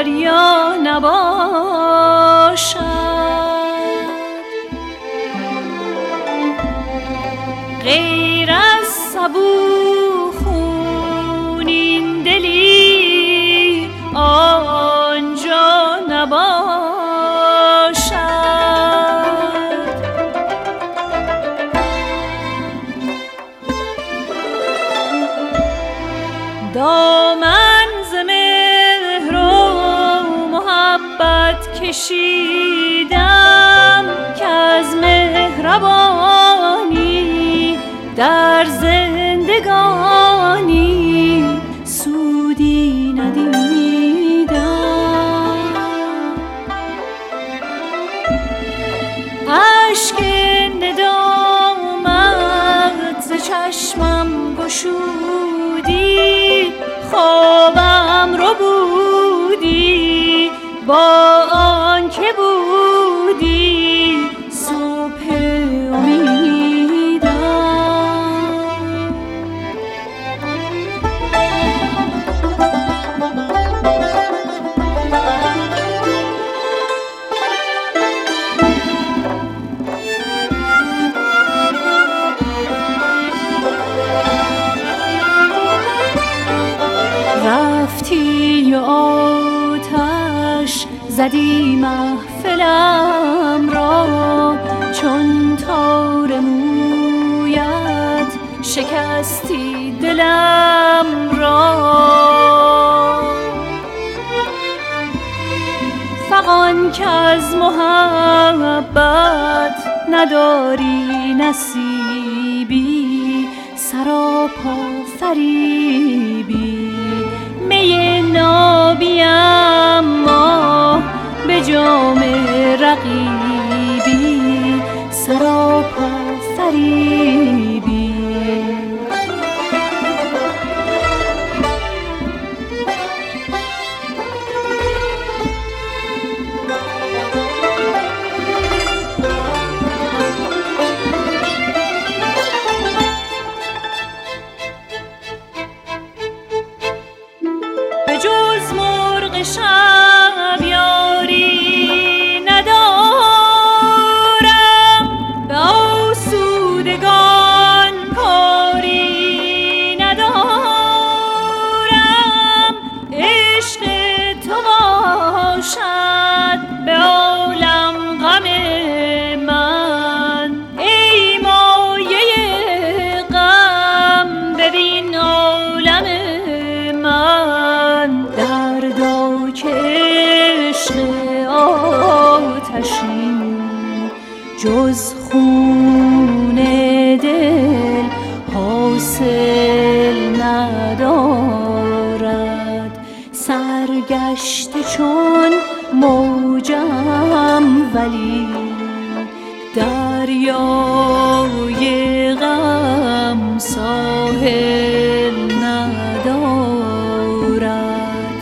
دریا نباشد، غیر از سبو خونین دلی آنجا نباشد. دامن ز مهر و محبت کشیدم که از مهربانی در زندگانی سودی ندیدم. اشک ندامت ز چشمم گشودی، خوابم رو بودی با آن که بودی صبح امیدم. رفتی و آتش زدی محفلم را، چون تار مویت شکستی دلم را. فغان که از محبت نداری نصیبی، سراپا فریبی می نابی اما به جام رقیبی، سراپا فریبی. به جز مرغ شب یاری ندارم، به آسودگان کاری ندارم. عشق تو باشد به عالم غم من، ای مایه غم ببین عالم من. دردا که عشق آتشین جز خون دل حاصل ندارد. سرگشته چون موجم ولی دریای غم ساحل ندارد.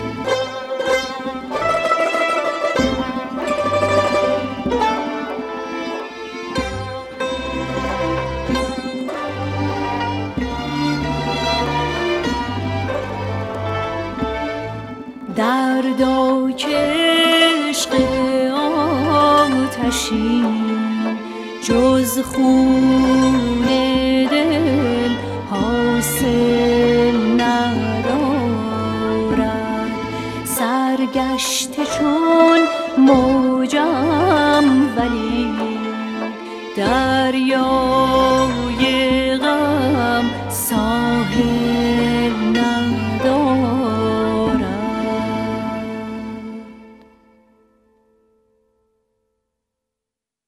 دردا که عشق آتشین جز خون